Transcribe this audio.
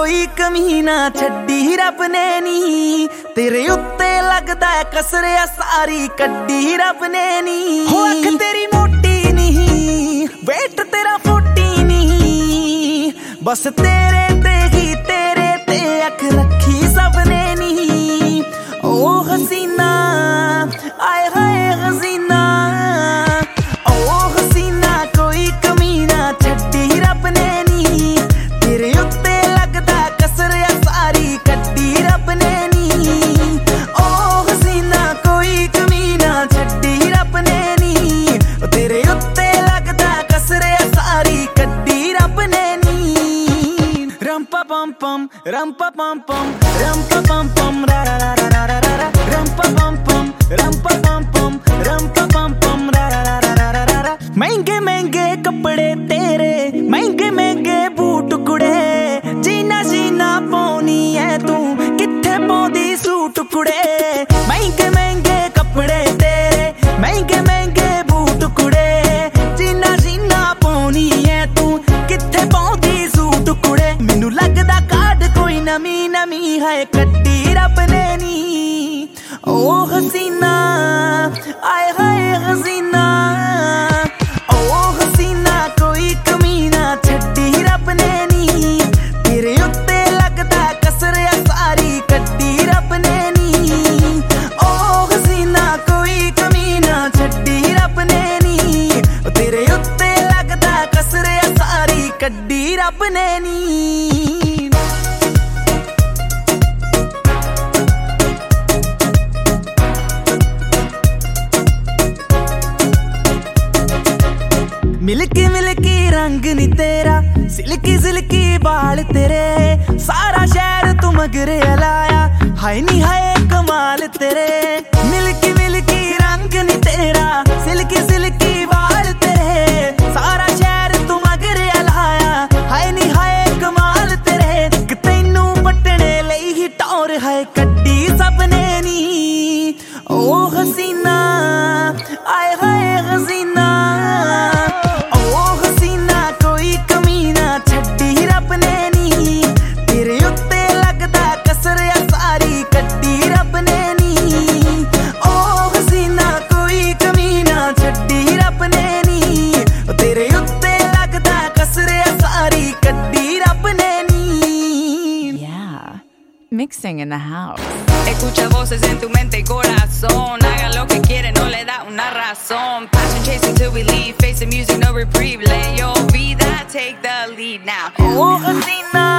कोई कमी ना छड्डी रब ने नी, तेरे उत्ते लगदा है कसरिया सारी कड्डी रब ने नी। हो अख तेरी मोटी नहीं, वेट तेरा 40 नहीं, बस तेरे ते ही तेरे ते अख रखी सबने नी। ओ हसीना आए हाय हसीना, ओ हसीना कोई कमी ना छड्डी रब ने नी, तेरे उत्ते लगदा कसरिया सारी कड्डी रब ने नी। ओ हसीना कोई कमी ना छड्डी रब ने नी, तेरे उत्ते लगदा कसरिया सारी कड्डी रब ने नी। रंपा पम पम रंपा पम पम रंपा पम पम रा रा रा रा रा रा रा, रंपा पम पम रंपा पम पम रंपा पम पम रा रा रा रा रा रा रा। महंगे महंगे कपड़े तेरे, महंगे महंगे बूट कुड़े, जीना जीना पौनी है तू किथे पौंदी सूट कुड़े। महंगे महंगे कपड़े तेरे, महंगे महंगे बूट कुड़े, जीना जीना पौनी है तू किथे पौंदी सूट कुड़े। मैनू लगदा कार्ड कोई नमी नमी है कड्डी रब ने नी। ओ हसीना आए हाय हसीना, ओ हसीना कोई कमी ना छड्डी रब ने नी, तेरे उत्ते लगदा कसरिया सारी कड्डी रब ने नी। ओ हसीना कोई कमी ना छड्डी रब ने नी, तेरे उत्ते लगदा कसरिया सारी कड्डी रब ने नी। मिल्की मिल्की रंग नी तेरा, सिल्की सिल्की बाल तेरे, सारा शहर तू मगरे लाया, हाय नी हाय कमाल तेरे। मिल्की मिल्की रंग नी तेरा, सिल्की सिल्की बाल तेरे, सारा शहर तू मगरे लाया, हाय नी हाय कमाल तेरे। तैनू पटने लई ही टौर है कड्डी सबने नी। ओ हसीना आए हाय हसीना, mixing in the house. Escucha voces en tu mente y corazón, haga lo que quiere, no le da una razón. Passion chasing till we leave, face the music, no reprieve. Let your vida take the lead now. Oh, Hasina.